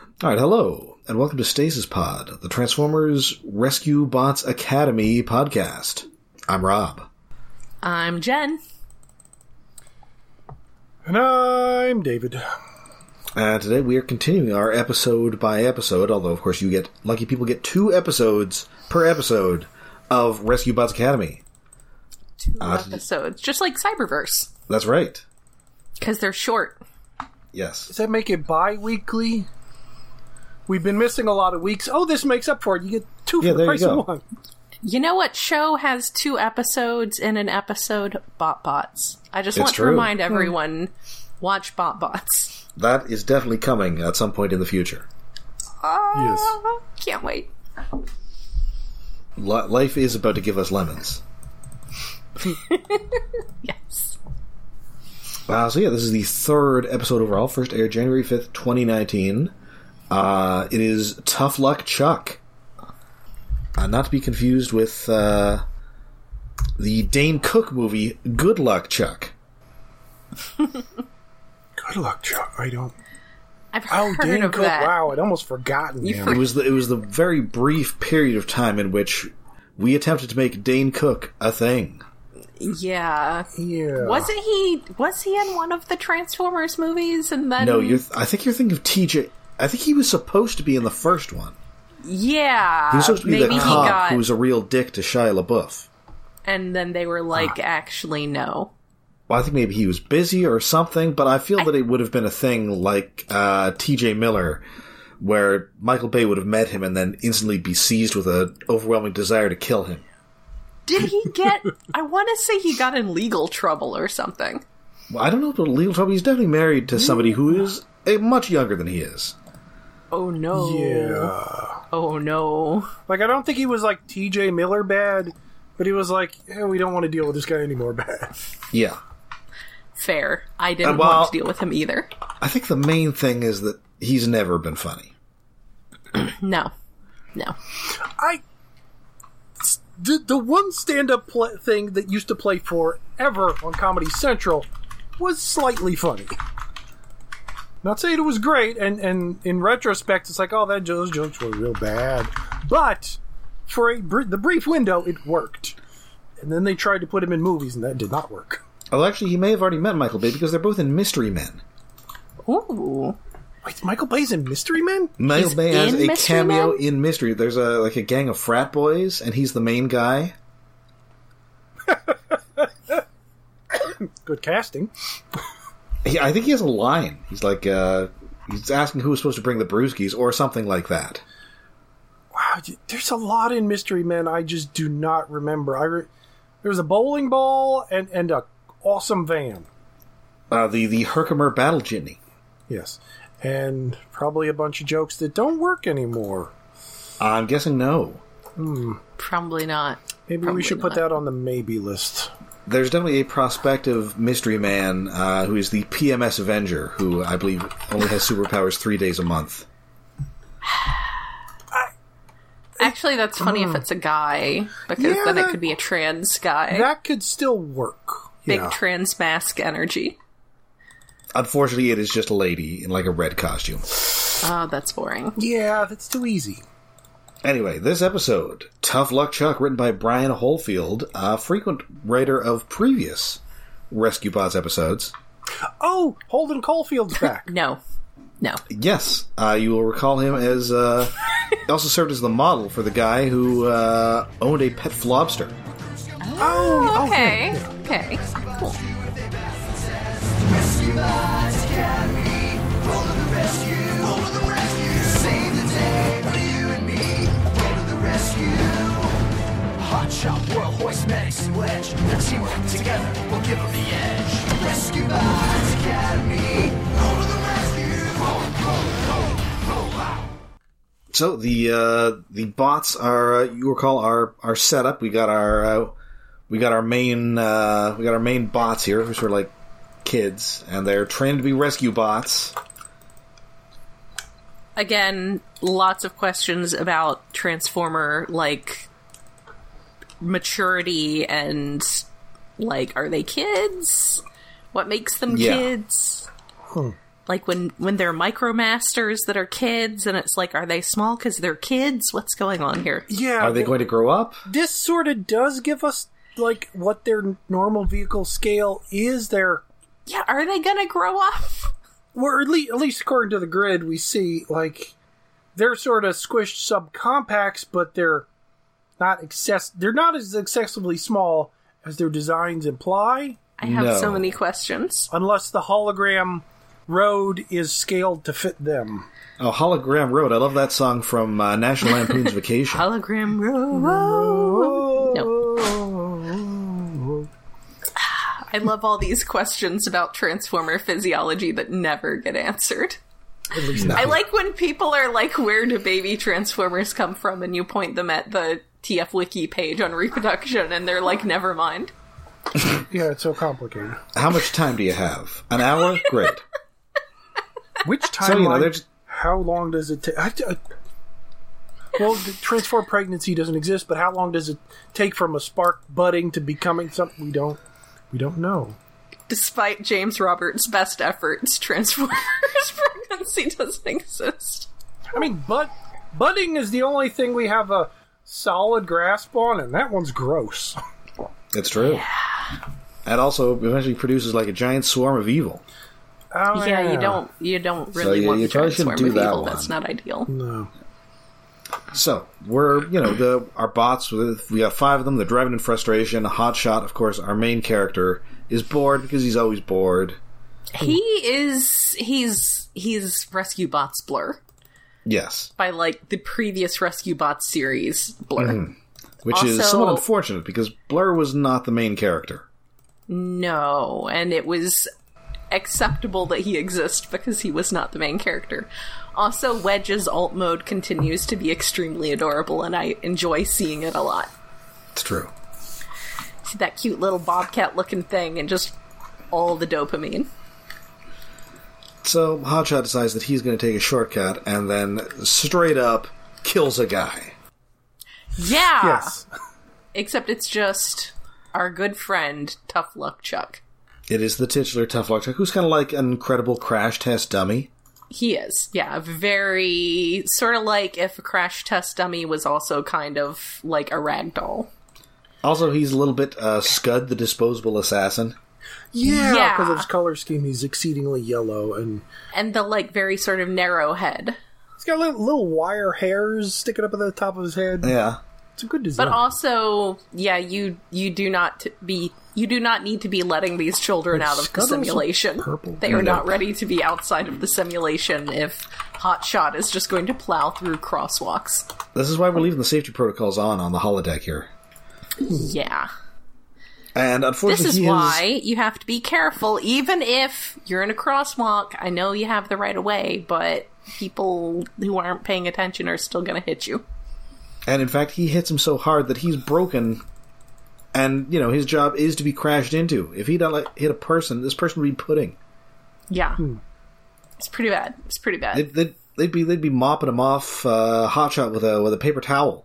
Alright, hello, and welcome to Stasis Pod, the Transformers Rescue Bots Academy podcast. I'm Rob. I'm Jen. And I'm David. Today we are continuing our episode by episode, although of course lucky people get 2 episodes per episode of Rescue Bots Academy. 2 episodes, just like Cyberverse. That's right. Because they're short. Yes. Does that make it bi-weekly? We've been missing a lot of weeks. Oh, this makes up for it. You get 2 for the price of 1. You know what show has 2 episodes in an episode? BotBots. I just want to remind everyone, watch BotBots. That is definitely coming at some point in the future. Yes. Can't wait. Life is about to give us lemons. Yes. So yeah, this is the 3rd episode overall. First aired January 5th, 2019. It is Tough Luck Chuck. Not to be confused with the Dane Cook movie, Good Luck Chuck. Good luck, Chuck. I've heard Dane of Cook. that. Wow, I'd almost forgotten him. It was the very brief period of time in which we attempted to make Dane Cook a thing. Yeah. Yeah. Was he in one of the Transformers movies and then... No, I think you're thinking of TJ. I think he was supposed to be in the first one. Yeah. He was supposed to be maybe the cop who was a real dick to Shia LaBeouf. And then they were like, actually, no. Well, I think maybe he was busy or something, but I feel that it would have been a thing like TJ Miller, where Michael Bay would have met him and then instantly be seized with an overwhelming desire to kill him. Did he get... I want to say he got in legal trouble or something. Well, I don't know about legal trouble. He's definitely married to somebody who is much younger than he is. Oh, no. Yeah. Oh, no. Like, I don't think he was like TJ Miller bad, but he was like, we don't want to deal with this guy anymore bad. Yeah. Fair. I didn't want to deal with him either. I think the main thing is that he's never been funny. No. The one stand-up thing that used to play forever on Comedy Central was slightly funny. Not saying it was great, and in retrospect, it's like, those jokes were real bad. But for the brief window, it worked. And then they tried to put him in movies, and that did not work. Oh, actually, he may have already met Michael Bay because they're both in Mystery Men. Ooh. Wait, Michael Bay's in Mystery Men? Michael Bay has a Mystery cameo Men? in Mystery. There's a gang of frat boys, and he's the main guy. Good casting. I think he has a line. He's like, he's asking who was supposed to bring the brewskis, or something like that. Wow, there's a lot in Mystery Men I just do not remember. There was a bowling ball and a awesome van. The Herkimer Battle Jitney. Yes. And probably a bunch of jokes that don't work anymore. I'm guessing no. Probably not. Maybe we should put that on the maybe list. There's definitely a prospective mystery man who is the PMS Avenger, who I believe only has superpowers 3 days a month. Actually, that's funny if it's a guy, because then it could be a trans guy. That could still work. Big trans mask energy. Unfortunately, it is just a lady in like a red costume. Oh, that's boring. Yeah, that's too easy. Anyway, this episode, Tough Luck Chuck, written by Brian Holfield, a frequent writer of previous Rescue Bots episodes. Oh, Holden Caulfield's back. No. Yes, you will recall him as, he also served as the model for the guy who owned a pet flobster. Oh, okay. Okay, cool. Hotshot, World Hoist, Medics, and Wedge. Their teamwork together will give them the edge. Rescue Bots Academy. Go to the rescue. Go. So the bots are you recall our setup. We got our main bots here, who are sort of like kids, and they're trained to be rescue bots. Again, lots of questions about Transformer, like, maturity and, like, are they kids? What makes them kids? Like when they're Micromasters that are kids, and it's like, are they small because they're kids? What's going on here? Yeah. Are they going to grow up? This sort of does give us, like, what their normal vehicle scale is. Yeah, are they going to grow up? Or at least according to the grid, we see, like, they're sort of squished subcompacts, but they're not as excessively small as their designs imply. I have so many questions. Unless the hologram road is scaled to fit them. Oh, Hologram Road. I love that song from National Lampoon's Vacation. Hologram Road. No. I love all these questions about Transformer physiology that never get answered. At least not. I like when people are like, where do baby Transformers come from? And you point them at the TF Wiki page on reproduction, and they're like, never mind. Yeah, it's so complicated. How much time do you have? An hour? Great. Which timeline? How long does it take? Well, the Transform pregnancy doesn't exist, but how long does it take from a spark budding to becoming something? We don't know. Despite James Roberts' best efforts, Transformers pregnancy doesn't exist. I mean, budding is the only thing we have a solid grasp on, and that one's gross. It's true. Yeah. And also eventually produces like a giant swarm of evil. Oh, yeah, you don't really want you the probably shouldn't Transform do of that evil. one. That's not ideal. No. So, we're, our bots, we got 5 of them, they're driving in frustration. Hotshot, of course, our main character, is bored because he's always bored. He's Rescue Bots Blur. Yes. By, like, the previous Rescue Bots series, Blur. Mm-hmm. Which is somewhat unfortunate, because Blur was not the main character. No, and it was acceptable that he exists because he was not the main character. Also, Wedge's alt mode continues to be extremely adorable, and I enjoy seeing it a lot. It's true. See that cute little bobcat-looking thing, and just all the dopamine. So, Hotshot decides that he's going to take a shortcut, and then straight up kills a guy. Yeah! Yes. Except it's just our good friend, Tough Luck Chuck. It is the titular Tough Luck Chuck, who's kind of like an incredible crash test dummy. He is, yeah. Very, sort of like if a crash test dummy was also kind of like a ragdoll. Also, he's a little bit Scud, the disposable assassin. Yeah, because of his color scheme, he's exceedingly yellow. And the, like, very sort of narrow head. He's got little wire hairs sticking up at the top of his head. Yeah. It's a good design. But also, yeah, you do not need to be letting these children out of the simulation. They are not ready to be outside of the simulation if Hotshot is just going to plow through crosswalks. This is why we're leaving the safety protocols on the holodeck here. Yeah. And unfortunately, this is why you have to be careful, even if you're in a crosswalk. I know you have the right of way, but people who aren't paying attention are still going to hit you. And in fact, he hits him so hard that he's broken, and, his job is to be crashed into. If he don't hit a person, this person would be pudding. Yeah. It's pretty bad. It's pretty bad. They'd be mopping him off Hotshot with a paper towel.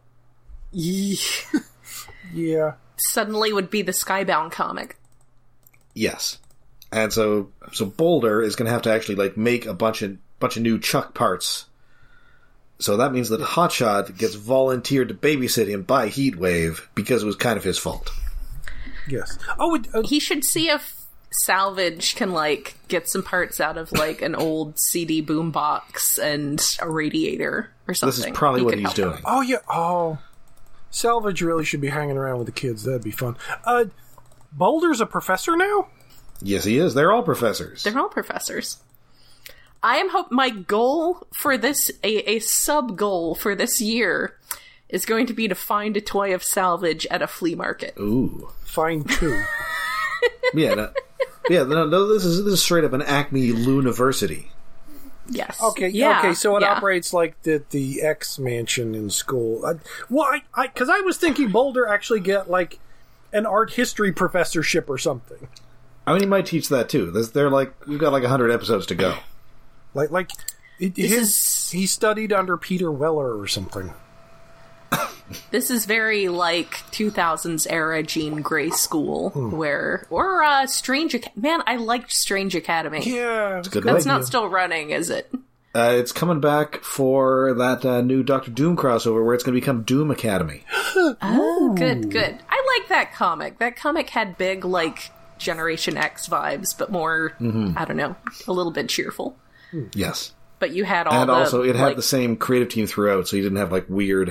Yeah. Suddenly would be the Skybound comic. Yes. And so Boulder is going to have to actually make a bunch of new Chuck parts. So that means that Hotshot gets volunteered to babysit him by Heatwave because it was kind of his fault. Yes. He should see if Salvage can get some parts out of an old CD boombox and a radiator or something. This is probably what he's doing. Oh yeah. Oh. Salvage really should be hanging around with the kids. That'd be fun. Boulder's a professor now? Yes, he is. They're all professors. They're all professors. I am my goal for this, a sub-goal for this year, is going to be to find a toy of Salvage at a flea market. Ooh. Find 2. No, this is straight up an Acme Luniversity. Yes. Okay. Yeah. Okay. So it operates like the X mansion in school. Because I was thinking Boulder actually get an art history professorship or something. I mean, he might teach that too. We've got 100 episodes to go. He studied under Peter Weller or something. This is very like 2000s era Jean Grey School, or Strange Man, I liked Strange Academy. Yeah. That's not still running, is it? It's coming back for that new Doctor Doom crossover where it's going to become Doom Academy. Oh, good. I like that comic. That comic had big, like, Generation X vibes, but more, I don't know, a little bit cheerful. Yes. But you had all and also, it had like, the same creative team throughout, so you didn't have, like, weird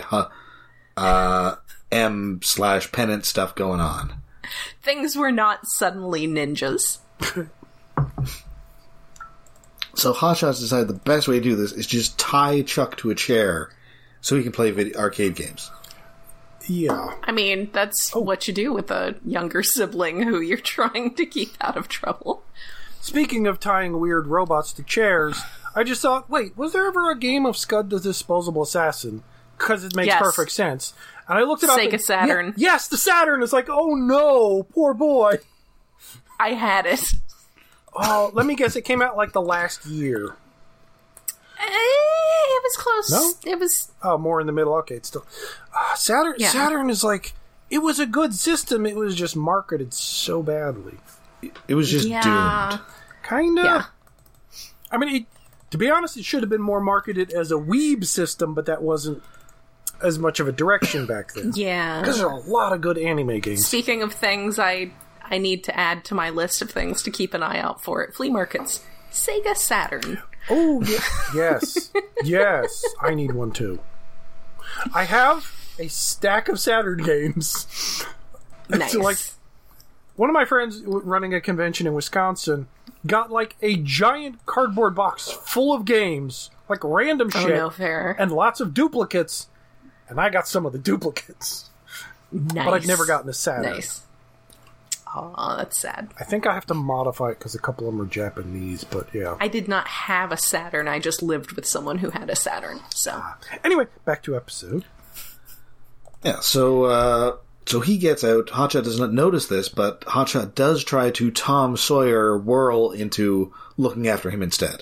M/Pennant stuff going on. Things were not suddenly ninjas. So Hotshots decided the best way to do this is just tie Chuck to a chair so he can play arcade games. Yeah. I mean, that's what you do with a younger sibling who you're trying to keep out of trouble. Speaking of tying weird robots to chairs, I just thought, wait, was there ever a game of Scud the Disposable Assassin? Because it makes perfect sense. And I looked it up. Sega Saturn. Yes, the Saturn! It's like, oh no, poor boy. I had it. Oh, let me guess, it came out like the last year. It was close. No? It was... Oh, more in the middle. Okay, it's still... Saturn is like... It was a good system, it was just marketed so badly. It was just doomed. Kinda. Yeah. I mean, to be honest, it should have been more marketed as a weeb system, but that wasn't as much of a direction back then. Yeah. Because there are a lot of good anime games. Speaking of things I need to add to my list of things to keep an eye out for at flea markets. Sega Saturn. Oh, yes. Yes. I need one too. I have a stack of Saturn games. Nice. So, like, one of my friends running a convention in Wisconsin got, like, a giant cardboard box full of games, like random shit. Oh, no fair. And lots of duplicates. And I got some of the duplicates. Nice. But I've never gotten a Saturn. Nice. Oh, that's sad. I think I have to modify it because a couple of them are Japanese, but yeah. I did not have a Saturn. I just lived with someone who had a Saturn. So Anyway, back to episode. Yeah, so he gets out. Hotshot does not notice this, but Hotshot does try to Tom Sawyer Whirl into looking after him instead.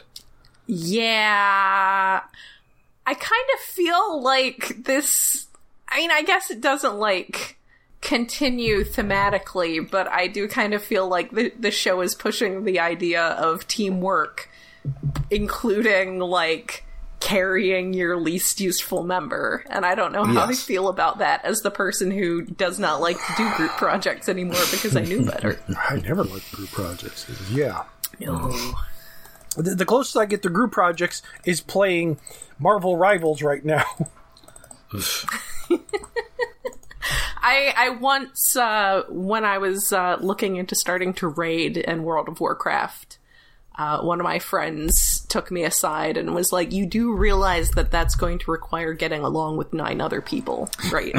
yeah, I kind of feel like this... I mean, I guess it doesn't, like, continue thematically, but I do kind of feel like the show is pushing the idea of teamwork, including, like, carrying your least useful member. And I don't know how I feel about that as the person who does not like to do group projects anymore because I knew better. I never liked group projects. Yeah. No. The closest I get to group projects is playing Marvel Rivals right now. I once, when I was looking into starting to raid in World of Warcraft, one of my friends took me aside and was like, you do realize that that's going to require getting along with 9 other people, right?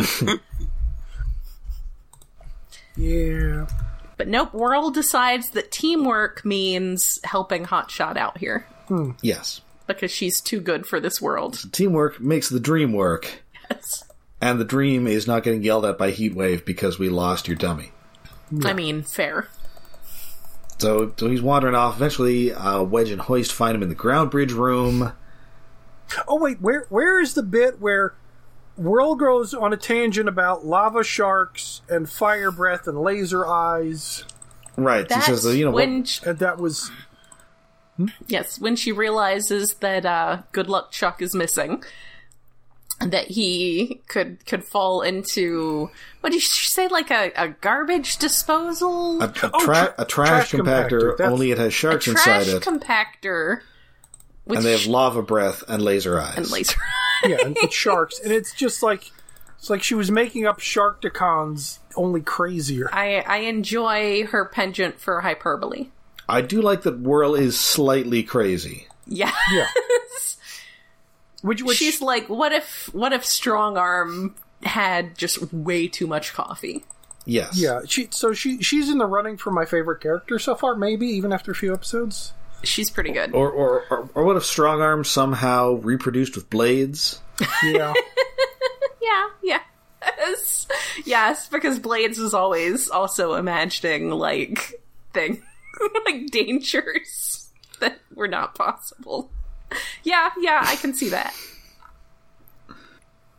Yeah. But nope, World decides that teamwork means helping Hotshot out here. Yes. Because she's too good for this world. Teamwork makes the dream work. Yes. And the dream is not getting yelled at by Heatwave because we lost your dummy. I mean, fair. So he's wandering off. Eventually, Wedge and Hoist find him in the ground bridge room. Oh, wait, where is the bit where Whirl goes on a tangent about lava sharks and fire breath and laser eyes? Right. That's he says, you know, when And that was... yes, when she realizes that Good Luck Chuck is missing, that he could fall into, what did she say, like a garbage disposal? a trash compactor, only it has sharks inside it. Compactor. Which, And they have lava breath and laser eyes. and laser. Yeah, and it's sharks. And it's just like... It's like she was making up Sharkticons, only crazier. I enjoy her penchant for hyperbole. I do like that Whirl is slightly crazy. Yeah. Yeah. Which She's like, what if Strong Arm had just way too much coffee? Yes. Yeah, she's in the running for my favorite character so far, maybe, even after a few episodes. She's pretty good. Or what if Strong Arm somehow reproduced with blades? Yeah. Yeah. Yes, because Blades is always also imagining, like, things, like, dangers that were not possible. Yeah, I can see that.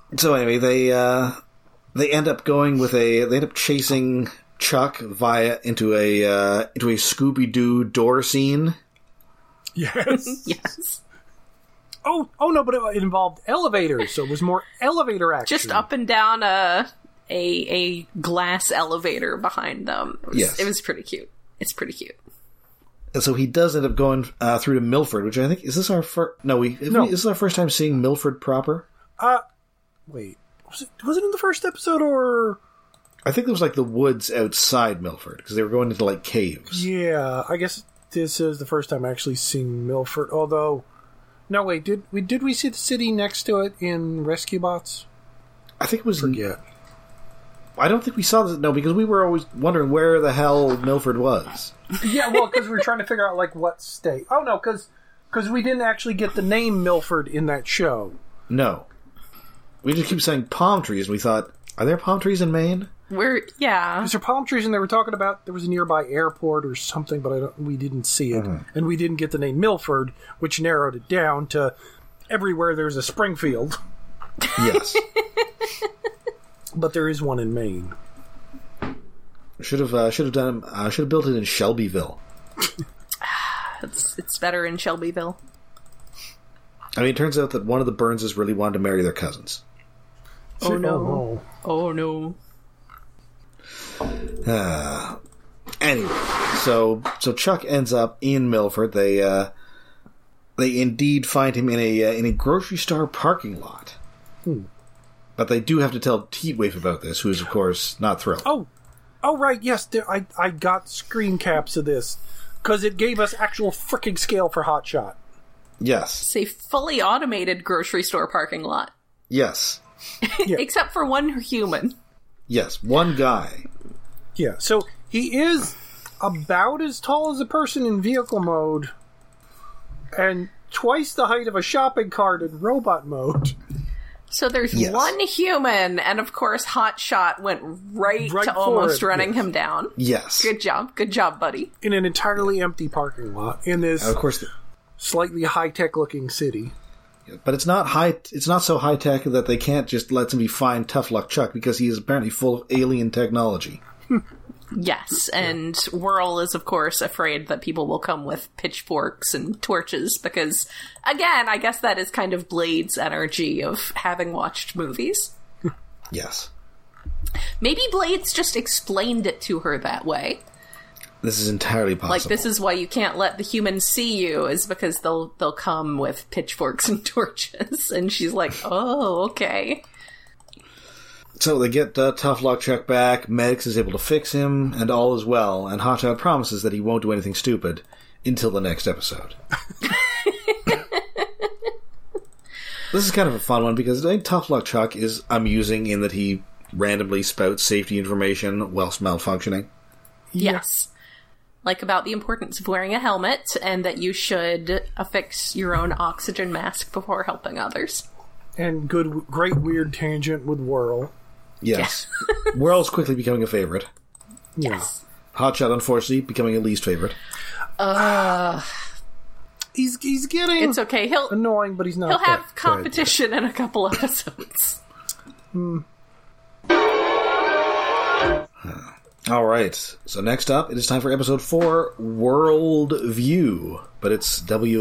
So anyway, they end up going with they end up chasing Chuck into a Scooby-Doo door scene. Yes. Yes. Oh no, but it involved elevators, so it was more elevator action. Just up and down a glass elevator behind them. It was pretty cute. It's pretty cute. And so he does end up going through to Milford, which I think is this our first? No, this is our first time seeing Milford proper. Wait, was it in the first episode or? I think it was like the woods outside Milford because they were going into like caves. Yeah, I guess this is the first time actually seeing Milford. Although, no, wait, did we see the city next to it in Rescue Bots? I think it was. Forget. I don't think we saw this. No, because we were always wondering where the hell Milford was. Yeah, well, because we were trying to figure out like what state. Oh no, because we didn't actually get the name Milford in that show. No, we just keep saying palm trees, and we thought, are there palm trees in Maine? Because there are palm trees, and they were talking about there was a nearby airport or something, but we didn't see it, and we didn't get the name Milford, which narrowed it down to everywhere there's a Springfield. Yes, but there is one in Maine. Should have built it in Shelbyville. It's better in Shelbyville. I mean, it turns out that one of the Burnses really wanted to marry their cousins. Oh no! Oh no! Anyway, so Chuck ends up in Milford. They indeed find him in a grocery store parking lot. But they do have to tell Heatwave about this, who is of course not thrilled. Oh right, yes. I got screen caps of this because it gave us actual freaking scale for Hotshot. Yes, it's a fully automated grocery store parking lot. Yes, except for one human. Yes, one guy. Yeah, so he is about as tall as a person in vehicle mode and twice the height of a shopping cart in robot mode. So there's one human, and of course Hotshot went right to almost running him down. Yes. Good job, buddy. In an entirely empty parking lot in this of course, slightly high-tech looking city. But it's not so high-tech that they can't just let somebody find Tough Luck Chuck because he is apparently full of alien technology. Yes, and Whirl is, of course, afraid that people will come with pitchforks and torches because, again, I guess that is kind of Blade's energy of having watched movies. Yes. Maybe Blade's just explained it to her that way. This is entirely possible. Like, this is why you can't let the humans see you, is because they'll come with pitchforks and torches. And she's like, oh, okay. So they get Tough Luck Chuck back, Medix is able to fix him, and all is well, and Hotshot promises that he won't do anything stupid until the next episode. This is kind of a fun one, because I think Tough Luck Chuck is amusing in that he randomly spouts safety information whilst malfunctioning. Yes. Like about the importance of wearing a helmet, and that you should affix your own oxygen mask before helping others. And great weird tangent with Whirl. Yes. Whirl's quickly becoming a favorite. Yes. Hotshot, unfortunately, becoming a least favorite. He's getting... It's okay. He'll annoying, but he's not. He'll have competition in a couple episodes. All right. So next up, it is time for episode 4, World View. But it's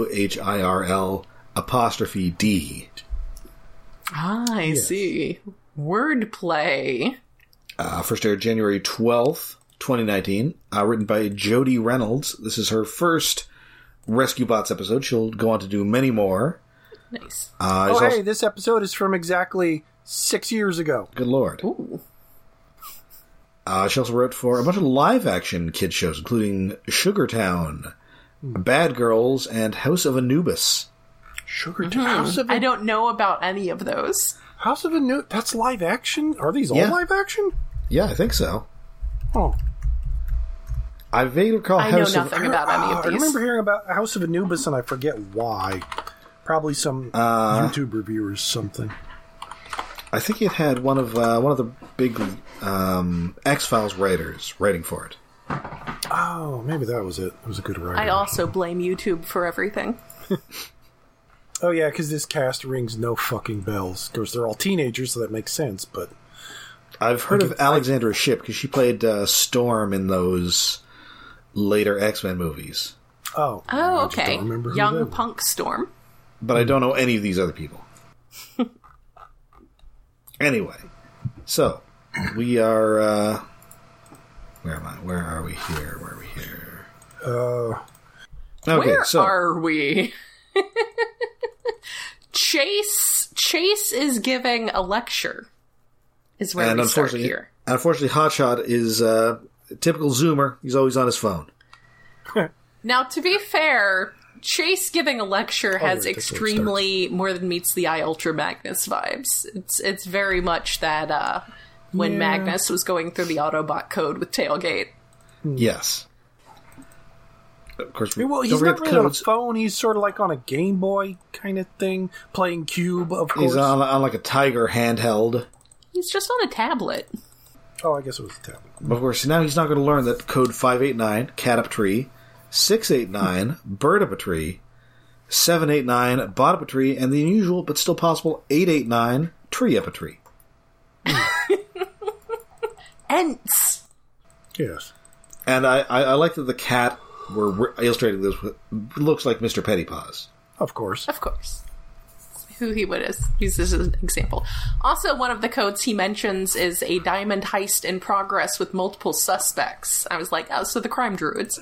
WHIRL''D. I see. Wordplay. First aired January 12th, 2019. Written by Jodie Reynolds. This is her first Rescue Bots episode. She'll go on to do many more. Nice. Hey, this episode is from exactly 6 years ago. Good lord. Ooh. She also wrote for a bunch of live-action kids shows, including Sugartown, Bad Girls, and House of Anubis. Sugartown? I don't know about any of those. House of Anubis? That's live action? Are these all live action? Yeah, I think so. Oh. I vaguely recall I know nothing about any of these. I remember hearing about House of Anubis, and I forget why. Probably some YouTube review or something. I think it had one of the big X-Files writers writing for it. Oh, maybe that was it. It was a good writer. I also blame YouTube for everything. Oh, yeah, because this cast rings no fucking bells. Of course, they're all teenagers, so that makes sense, but... I've heard of Alexandra Shipp, because she played Storm in those later X-Men movies. Oh, okay. Young punk Storm. But I don't know any of these other people. Anyway, so, we are... where am I? Where are we here? Okay, where are we? Chase is giving a lecture. Is where we start here. Unfortunately, Hotshot is a typical Zoomer. He's always on his phone. Now, to be fair, Chase giving a lecture has extremely more than meets the eye Ultra Magnus vibes. It's very much that when Magnus was going through the Autobot code with Tailgate. Yes. Of course, well, he's not really on a phone. He's sort of like on a Game Boy kind of thing, playing Cube, of course. He's on like a Tiger handheld. He's just on a tablet. Oh, I guess it was a tablet. But of course, now he's not going to learn that code 589, cat up a tree, 689, bird up a tree, 789, bot up a tree, and the unusual but still possible 889, tree up a tree. Ents. Yes. And I like that the cat we're illustrating this with looks like Mr. Pettypaws. Of course. Of course. Who he would use this as an example. Also, one of the codes he mentions is a diamond heist in progress with multiple suspects. I was like, oh, so the crime druids.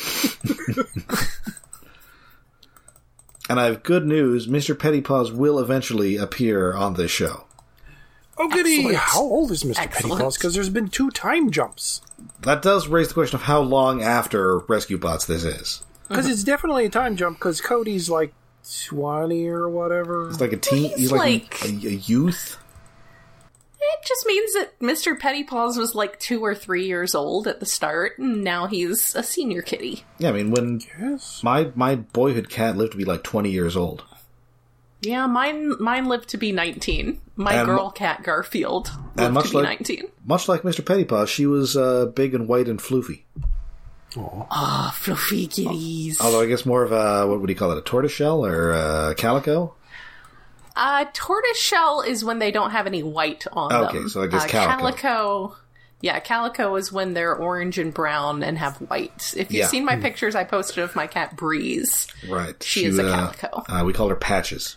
And I have good news. Mr. Pettypaws will eventually appear on this show. Oh, goody! Excellent. How old is Mr. Pettypaws? Because there's been 2 time jumps. That does raise the question of how long after Rescue Bots this is. Because it's definitely a time jump, because Cody's like 20 or whatever. He's like a teen. He's like a youth. It just means that Mr. Pettypaws was like 2 or 3 years old at the start, and now he's a senior kitty. Yeah, I mean, when my boyhood cat lived to be like 20 years old. Yeah, mine lived to be 19. My girl cat Garfield lived to be 19. Much like Mr. Pettypaws, she was big and white and floofy. Ah, fluffy kitties. Although I guess more of a, what would you call it, a tortoiseshell or a calico? Tortoiseshell is when they don't have any white on them. Okay, so I guess calico. Calico is when they're orange and brown and have white. If you've seen my pictures I posted of my cat Breeze, right? She is a calico. We call her Patches.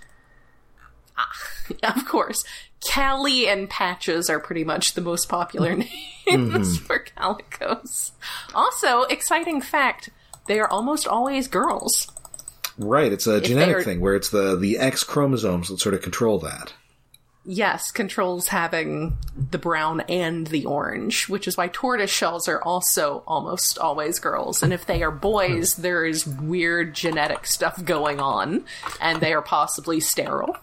Of course. Callie and Patches are pretty much the most popular names for calicos. Also, exciting fact, they are almost always girls. Right, it's a genetic thing where it's the X chromosomes that sort of control that. Yes, controls having the brown and the orange, which is why tortoiseshells are also almost always girls. And if they are boys, there is weird genetic stuff going on, and they are possibly sterile.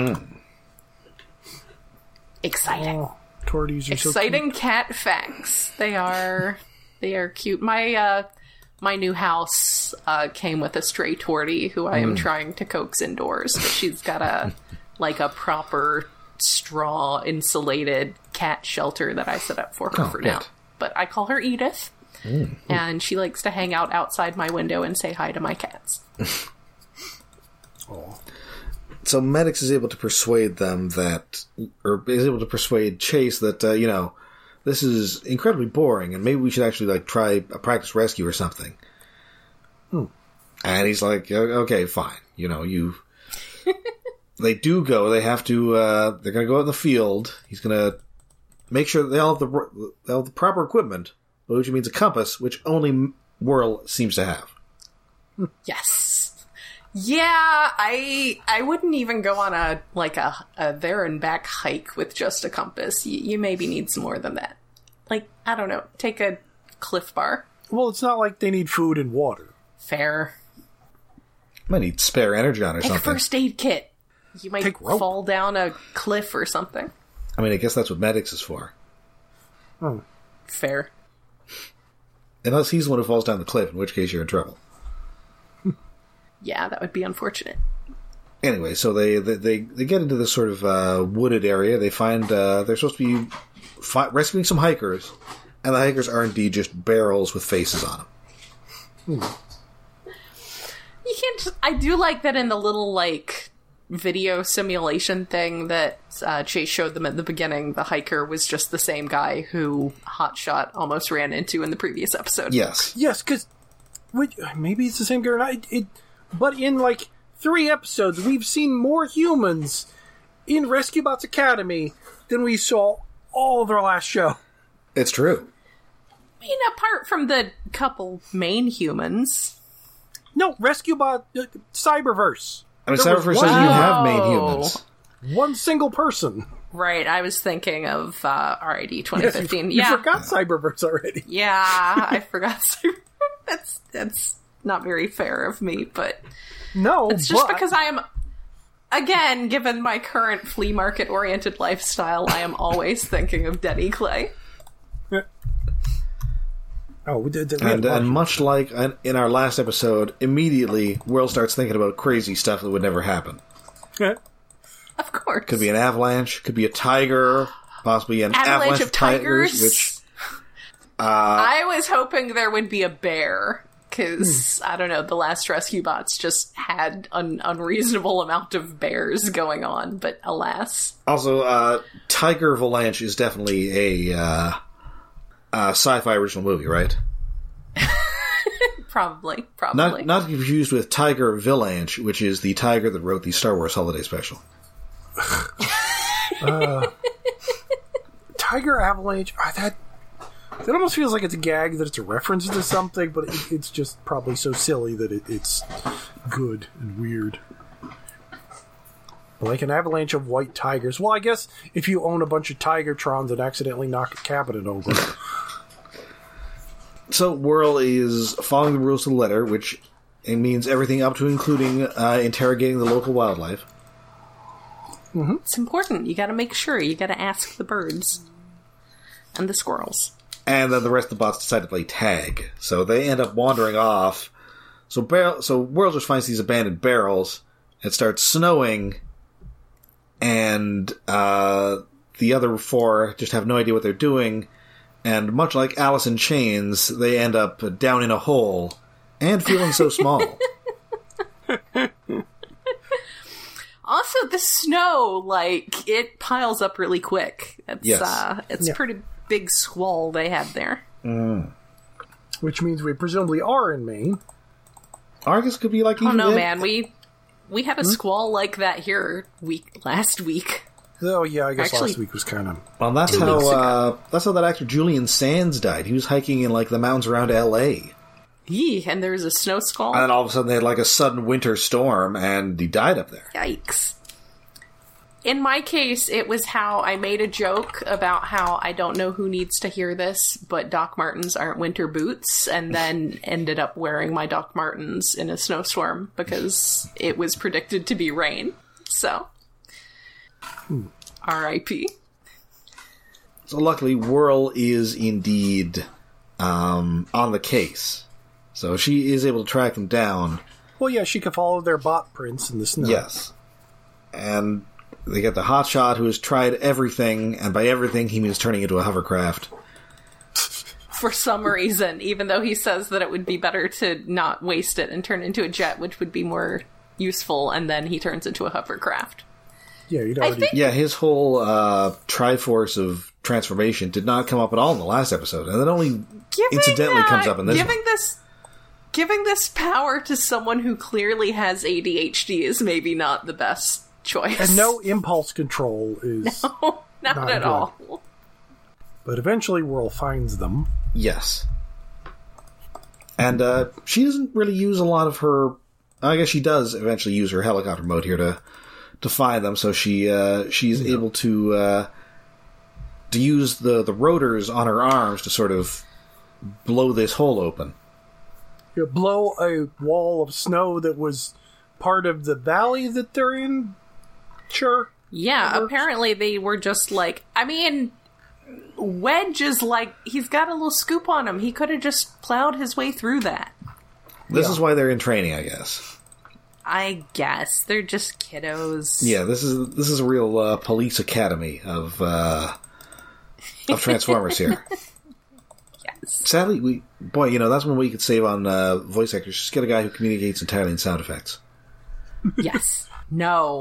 Exciting. Oh, torties are exciting so cute. Cat facts. They are cute. My new house came with a stray tortie who I am trying to coax indoors. But she's got a proper straw insulated cat shelter that I set up for her for now. But I call her Edith, and she likes to hang out outside my window and say hi to my cats. So Maddox is able to persuade them that, or is able to persuade Chase that, this is incredibly boring and maybe we should actually try a practice rescue or something. And he's like, okay, fine. They do go. They have to, they're going to go out in the field. He's going to make sure that they all have the proper equipment, which means a compass, which only Whirl seems to have. Yes. Yeah, I wouldn't even go on a there and back hike with just a compass. You maybe need some more than that. I don't know, take a Cliff Bar. Well, it's not like they need food and water. Fair. Might need spare energon or take something. A first aid kit. You might fall down a cliff or something. I mean, I guess that's what Maddox is for. Fair. Unless he's the one who falls down the cliff, in which case you're in trouble. Yeah, that would be unfortunate. Anyway, so they get into this sort of wooded area. They find they're supposed to be rescuing some hikers, and the hikers are indeed just barrels with faces on them. You can't. I do like that in the little video simulation thing that Chase showed them at the beginning, the hiker was just the same guy who Hotshot almost ran into in the previous episode. Yes. Yes, because maybe it's the same guy or not. But in like 3 episodes, we've seen more humans in Rescue Bots Academy than we saw all of our last show. It's true. I mean, apart from the couple main humans. No, Rescue Bot Cyberverse. I mean, Cyberverse says you have made humans. One single person. Right, I was thinking of RID 2015. Yes, you forgot Cyberverse already. Yeah, I forgot Cyberverse. That's not very fair of me, but... No, it's just because I am... Again, given my current flea market-oriented lifestyle, I am always thinking of Denny Clay. And much like in our last episode, immediately Will starts thinking about crazy stuff that would never happen. Of course. Could be an avalanche, could be a tiger, possibly an avalanche of tigers. Which I was hoping there would be a bear, because, I don't know, the last Rescue Bots just had an unreasonable amount of bears going on, but alas. Also, Tiger Avalanche is definitely a sci-fi original movie, right? Probably. Not to be confused with Tiger Villanche, which is the tiger that wrote the Star Wars Holiday Special. Tiger Avalanche, that almost feels like it's a gag, that it's a reference to something, but it's just probably so silly that it's good and weird. Like an avalanche of white tigers. Well, I guess if you own a bunch of Tigertrons and accidentally knock a cabinet over. So Whirl is following the rules to the letter, which means everything up to including interrogating the local wildlife. Mm-hmm. It's important. You gotta make sure. You gotta ask the birds. And the squirrels. And then the rest of the bots decide to play tag. So they end up wandering off. So Whirl just finds these abandoned barrels. It starts snowing. And the other 4 just have no idea what they're doing. And much like Alice in Chains, they end up down in a hole and feeling so small. Also, the snow, it piles up really quick. It's pretty big squall they had there. Mm. Which means we presumably are in Maine. Argus could be like... Oh, no, man. We had a squall like that here last week. Oh, yeah, I guess last week was kind of... Well, that's how that actor Julian Sands died. He was hiking in, the mountains around L.A. And there was a snow squall? And then all of a sudden they had, a sudden winter storm, and he died up there. Yikes. In my case, it was how I made a joke about how I don't know who needs to hear this, but Doc Martens aren't winter boots, and then ended up wearing my Doc Martens in a snowstorm because it was predicted to be rain. So... R.I.P. So luckily, Whirl is indeed on the case. So she is able to track them down. Well, yeah, she can follow their bot prints in the snow. Yes. And they get the hotshot who has tried everything, and by everything he means turning into a hovercraft. For some reason, even though he says that it would be better to not waste it and turn into a jet, which would be more useful, and then he turns into a hovercraft. Yeah, his whole Triforce of transformation did not come up at all in the last episode, and it only incidentally comes up in this one. Giving this power to someone who clearly has ADHD is maybe not the best choice. And no impulse control is not at good. all. But eventually Whirl finds them. Yes. And she doesn't really use a lot of her... I guess she does eventually use her helicopter mode here to find them, so she's able to use the rotors on her arms to sort of blow this hole open. You blow a wall of snow that was part of the valley that they're in? Sure. Yeah, apparently they were just Wedge is he's got a little scoop on him. He could have just plowed his way through that. This is why they're in training, I guess. I guess. They're just kiddos. Yeah, this is a real police academy of Transformers here. Yes. Sadly, that's one way you could save on voice actors. Just get a guy who communicates entirely in sound effects. Yes. No.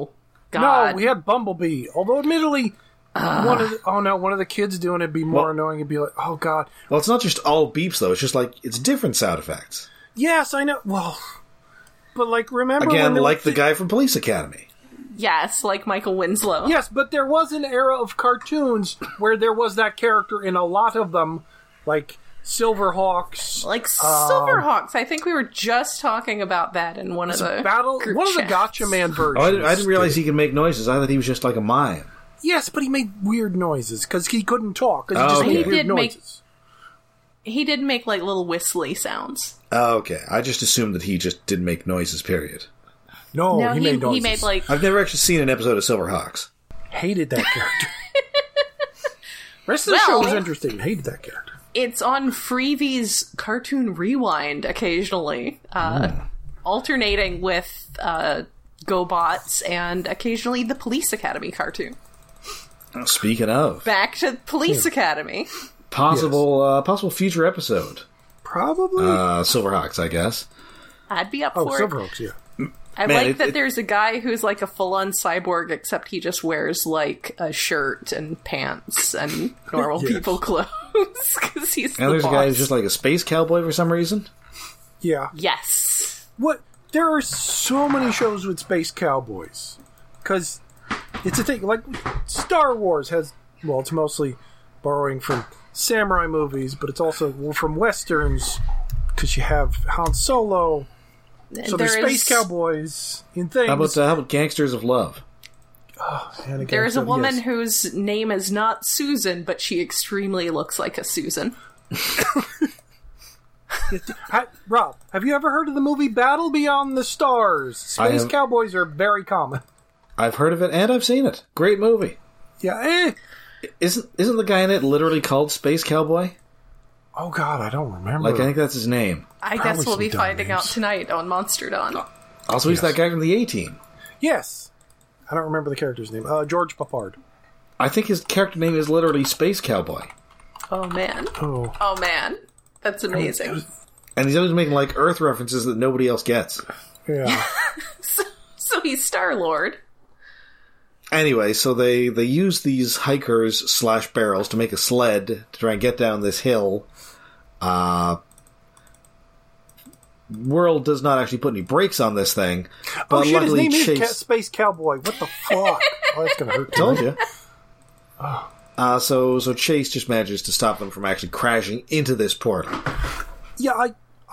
God. No, we had Bumblebee. Although, admittedly, one of the kids doing it'd be more annoying. It'd be like, oh god. Well, it's not just all beeps though. It's just like it's different sound effects. Yes, I know. Well, but like remember Again, when like the guy from Police Academy. Yes, like Michael Winslow. Yes, but there was an era of cartoons where there was that character in a lot of them, like Silverhawks. Like Silverhawks. I think we were just talking about that in one of the one of the Gotcha Man versions. Oh, I didn't realize he could make noises. I thought he was just like a mime. Yes, but he made weird noises because he couldn't talk. Because he just made weird noises. He did make like little whistly sounds. Oh, okay. I just assumed that he just didn't make noises, period. No, he made noises. He made like... I've never actually seen an episode of Silverhawks. Hated that character. Rest of the show was interesting. Hated that character. It's on Freevy's Cartoon Rewind occasionally, alternating with GoBots and occasionally the Police Academy cartoon. Speaking of, Back to Police Academy. Possible future episode. Probably Silverhawks, I guess. I'd be up for it. Silverhawks, yeah. I like that there's a guy who's like a full-on cyborg, except he just wears like a shirt and pants and normal people clothes because he's the boss. And there's a guy who's just like a space cowboy for some reason. Yeah. Yes. What? There are so many shows with space cowboys because it's a thing. Like Star Wars has, well, it's mostly borrowing from samurai movies, but it's also from westerns because you have Han Solo. So there's space cowboys in things. How about Gangsters of Love? There is a woman whose name is not Susan, but she extremely looks like a Susan. Rob, have you ever heard of the movie Battle Beyond the Stars? Space cowboys are very common. I've heard of it and I've seen it. Great movie. Yeah. Isn't the guy in it literally called Space Cowboy? Oh god, I don't remember. Like, I think that's his name. I guess we'll be finding out tonight on Monster Dawn. Also, he's that guy from the A-Team. Yes. I don't remember the character's name. George Papard. I think his character name is literally Space Cowboy. Oh, man. Oh man. That's amazing. And he's always making, like, Earth references that nobody else gets. Yeah. so he's Star-Lord. Anyway, so they use these hikers / barrels to make a sled to try and get down this hill. World does not actually put any brakes on this thing. But his name Chase... is Space Cowboy. What the fuck? Oh, that's gonna hurt. Told you. So Chase just manages to stop them from actually crashing into this portal. Yeah,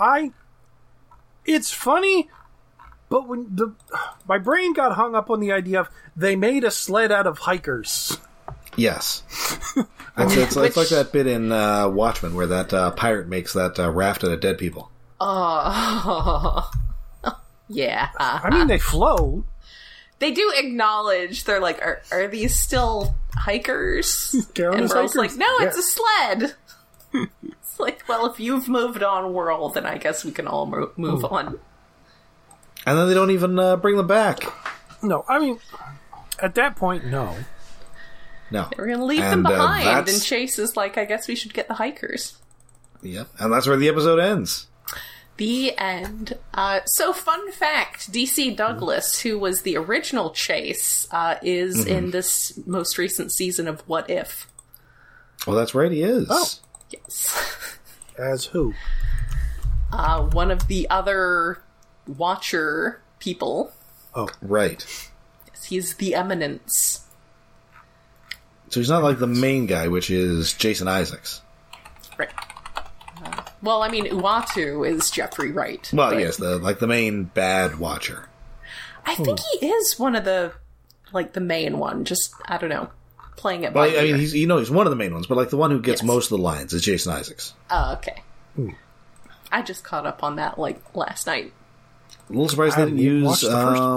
it's funny, but when my brain got hung up on the idea of they made a sled out of hikers. Yes. It's like that bit in Watchmen where that pirate makes that raft out of dead people. Oh. Yeah. I mean, they float. They do acknowledge, they're like, are these still hikers? And Ro's like, no, it's a sled. It's like, well, if you've moved on, world, then I guess we can all move on. And then they don't even bring them back. No, I mean, at that point, no. No. They're going to leave them behind, and Chase is like, I guess we should get the hikers. Yep, and that's where the episode ends. The end. So, fun fact, DC Douglas, who was the original Chase, is in this most recent season of What If. Oh, that's right, he is. Oh. Yes. As who? One of the other Watcher people. Oh, right. Yes, he's the Eminence. So he's not like the main guy, which is Jason Isaacs. Right. Well, I mean, Uatu is Jeffrey Wright. Well, yes, the main bad Watcher. I think he is one of the main one. Just, I don't know, playing it by ear. I mean, he's one of the main ones, but the one who gets most of the lines is Jason Isaacs. Oh, okay. I just caught up on that last night. A little surprised they didn't use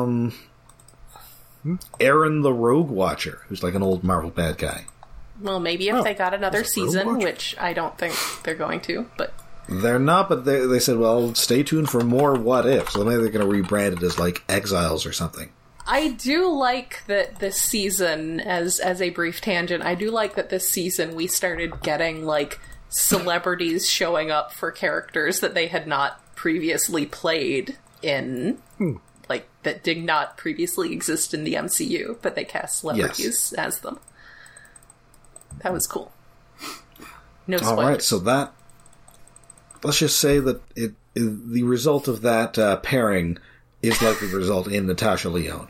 Aaron the Rogue Watcher, who's like an old Marvel bad guy. Well, maybe if they got another season, which I don't think they're going to, but... They're not, but they said, well, stay tuned for more What If, so maybe they're going to rebrand it as, Exiles or something. I do like that this season, as a brief tangent, I do like that this season we started getting, celebrities showing up for characters that they had not previously played in, that did not previously exist in the MCU, but they cast celebrities as them. That was cool. No spoilers. All right, so that... Let's just say that the result of that pairing is likely to result in Natasha Lyonne.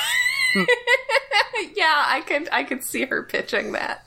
Yeah, I could see her pitching that.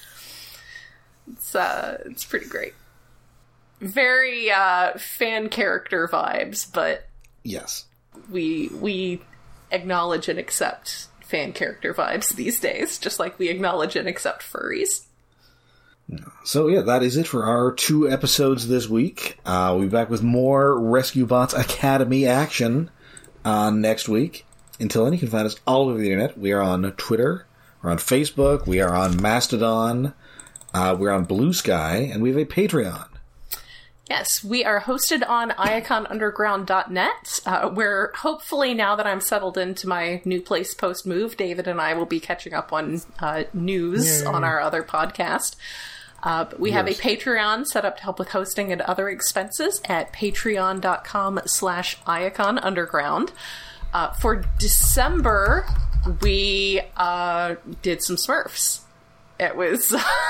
It's pretty great. Very fan character vibes, but yes, we acknowledge and accept fan character vibes these days, just like we acknowledge and accept furries. So yeah, that is it for our 2 episodes this week. We'll be back with more Rescue Bots Academy action next week. Until then, you can find us all over the internet. We are on Twitter, we're on Facebook, we are on Mastodon, we're on Blue Sky, and we have a Patreon. Yes, we are hosted on iaconunderground.net, where hopefully now that I'm settled into my new place post-move, David and I will be catching up on news on our other podcast. But we have a Patreon set up to help with hosting and other expenses at patreon.com/iaconunderground. For December, we did some Smurfs. It was...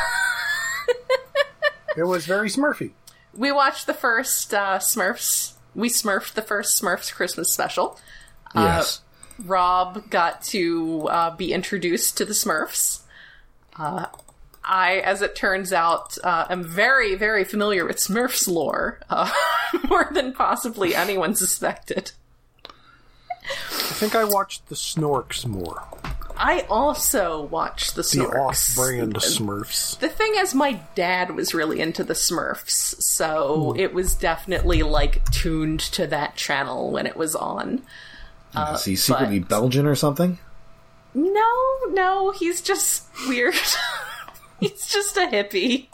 It was very Smurfy. We watched the first Smurfs. We smurfed the first Smurfs Christmas special. Yes. Rob got to be introduced to the Smurfs. I, as it turns out, am very, very familiar with Smurfs lore, more than possibly anyone suspected. I think I watched the Snorks more. I also watched the Snorks. The off-brand Smurfs. The thing is, my dad was really into the Smurfs, so it was definitely, tuned to that channel when it was on. Is he secretly Belgian or something? No, he's just weird. He's just a hippie.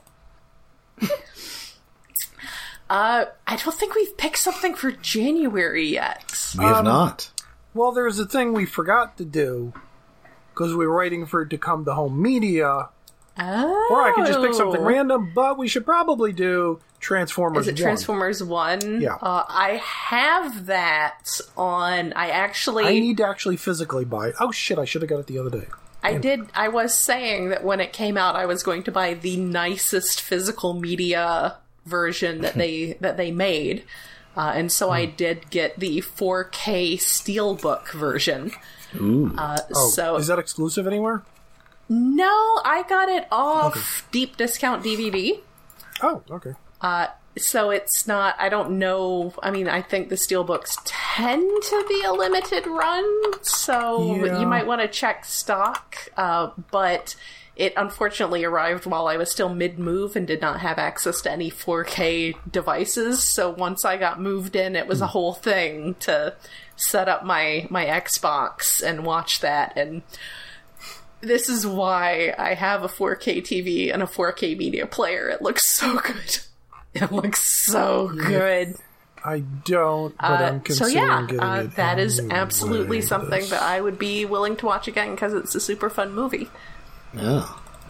I don't think we've picked something for January yet. We have not. Well, there's a thing we forgot to do, because we were waiting for it to come to home media. Oh. Or I could just pick something random, but we should probably do Transformers 1. Is it Transformers 1? Yeah. I have that on... I need to actually physically buy it. Oh shit, I should have got it the other day. I was saying that when it came out, I was going to buy the nicest physical media version that they made. And so I did get the 4K Steelbook version. Ooh. So is that exclusive anywhere? No, I got it off Deep Discount DVD. Oh, okay. So it's not, I don't know, I mean, I think the Steelbooks tend to be a limited run, so you might want to check stock, but it unfortunately arrived while I was still mid-move and did not have access to any 4K devices, so once I got moved in, it was a whole thing to set up my Xbox and watch that, and this is why I have a 4K TV and a 4K media player. It looks so good. It looks so good. I don't, but I'm considering getting it. That is absolutely something that I would be willing to watch again because it's a super fun movie. Yeah.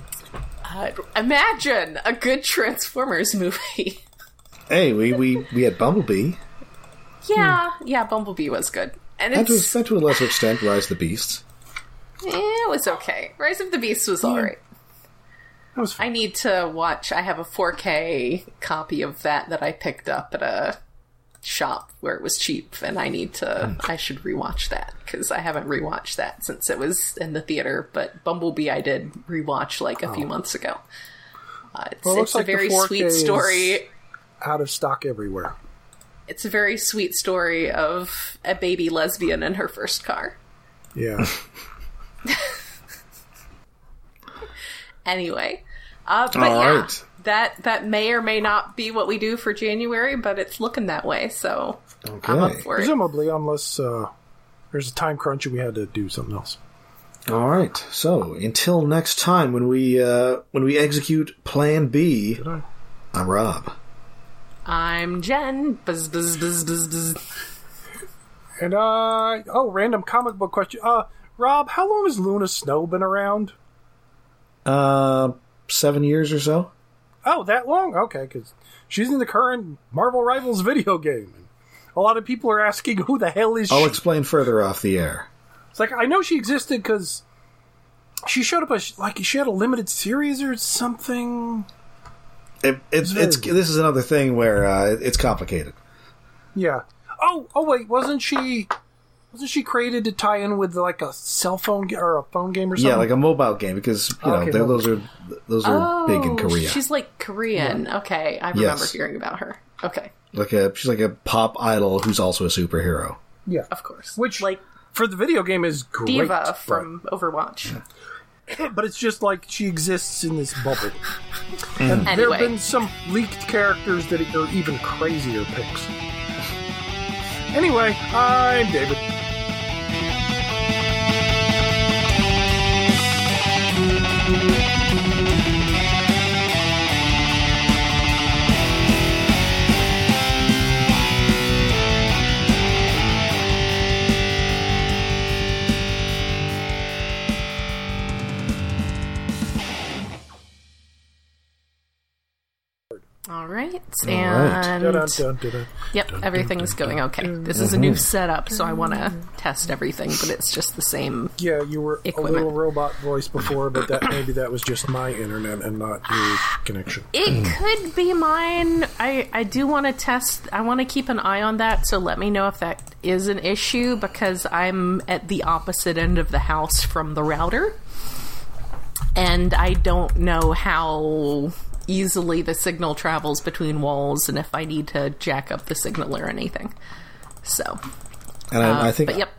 Imagine a good Transformers movie. Hey, we had Bumblebee. Yeah, Bumblebee was good. And to a lesser extent, Rise of the Beasts. It was okay. Rise of the Beasts was alright. I need to watch. I have a 4K copy of that I picked up at a shop where it was cheap, and I should rewatch that because I haven't rewatched that since it was in the theater. But Bumblebee I did rewatch a few months ago. It's a very sweet story. Out of stock everywhere. It's a very sweet story of a baby lesbian in her first car. Yeah. Anyway, but right. That may or may not be what we do for January, but it's looking that way, so I'm up for it. Presumably, unless there's a time crunch and we had to do something else. All right. So until next time, when we execute Plan B, I'm Rob. I'm Jen. Buzz, buzz, buzz, buzz, buzz. And random comic book question. Rob, how long has Luna Snow been around? 7 years or so. Oh, that long? Okay, because she's in the current Marvel Rivals video game. a lot of people are asking, who the hell is she? I'll explain further off the air. It's like, I know she existed because she showed up as, like, she had a limited series or something. This is another thing where it's complicated. Yeah. Oh, wait, wasn't she created to tie in with, like, a cell phone or a phone game or something? Yeah, like a mobile game, because those are big in Korea. She's like Korean. Yeah. Okay, I remember hearing about her. Okay, she's like a pop idol who's also a superhero. Yeah, of course. Which, like, for the video game is great. Diva from Overwatch. Yeah. But it's just like she exists in this bubble. And there have been some leaked characters that are even crazier picks. Anyway, I'm David. All right, and yep, everything's going okay. This is a new setup, so I want to test everything, but it's just the same. Yeah, you were equipment. A little robot voice before, but maybe that was just my internet and not your connection. It could be mine. I do want to test. I want to keep an eye on that, so let me know if that is an issue, because I'm at the opposite end of the house from the router, and I don't know how easily the signal travels between walls, and if I need to jack up the signal or anything. So, and I think, but yep,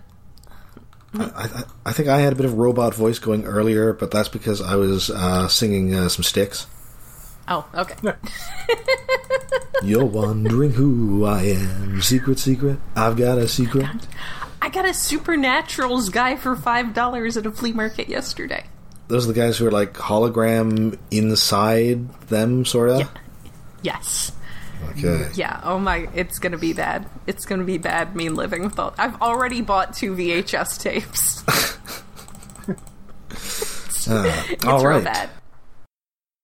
I think I had a bit of robot voice going earlier, but that's because I was singing some Styx. Oh, okay. You're wondering who I am, secret, secret. I've got a secret. I got a Supernaturals guy for $5 at a flea market yesterday. Those are the guys who are like hologram inside them, sort of? Yeah. Yes. Okay. Yeah, oh my, it's gonna be bad. It's gonna be bad, me living with all... I've already bought 2 VHS tapes. It's all real right. bad.